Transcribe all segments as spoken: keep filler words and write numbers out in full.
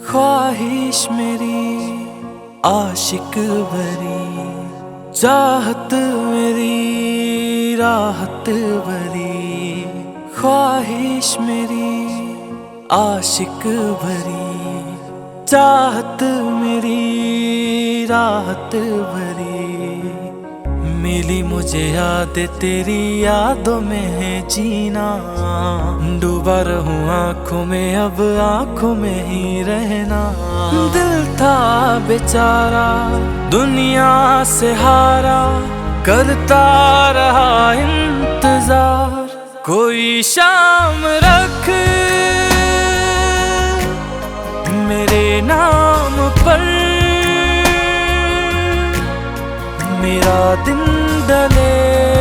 ख्वाहिश मेरी आशिक भरी, चाहत मेरी राहत भरी। ख्वाहिश मेरी आशिक भरी, चाहत मेरी राहत भरी। मिली मुझे याद तेरी यादों में है जीना, डूबा रहूं आंखों में अब आंखों में ही रहना। दिल था बेचारा दुनिया से हारा, करता रहा इंतजार। कोई शाम रख मेरे नाम पर, मेरा दिन डले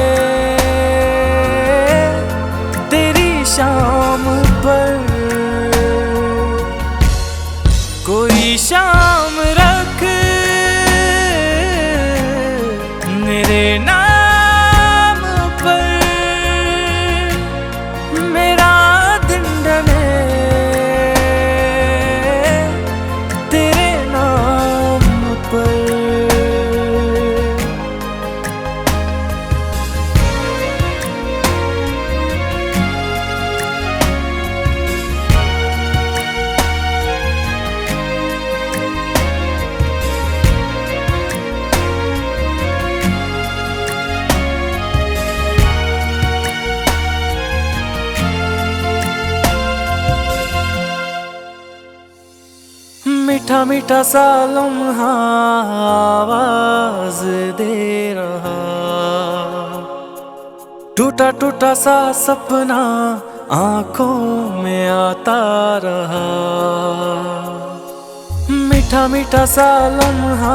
तेरी शाम पर। कोई शाम रख मेरे नाम पर, मेरा दिन डले तेरे नाम पर। मीठा मीठा सा लम्हा आवाज दे रहा, टूटा टूटा सा सपना आंखों में आता रहा। मीठा मीठा सा लम्हा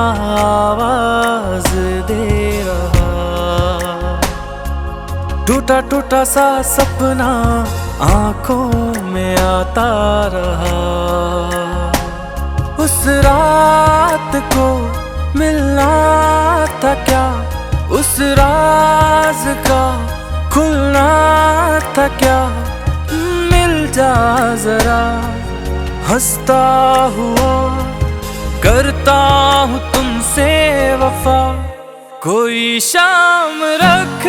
आवाज दे रहा, टूटा टूटा सा सपना आंखों में आता रहा। उस रात को मिलना था क्या, उस राज का खुलना था क्या। मिल जा जरा हंसता हुआ, करता हूँ तुमसे वफा। कोई शाम रख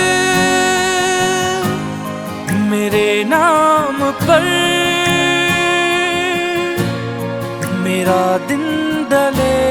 मेरे नाम पर, मेरा दिन डले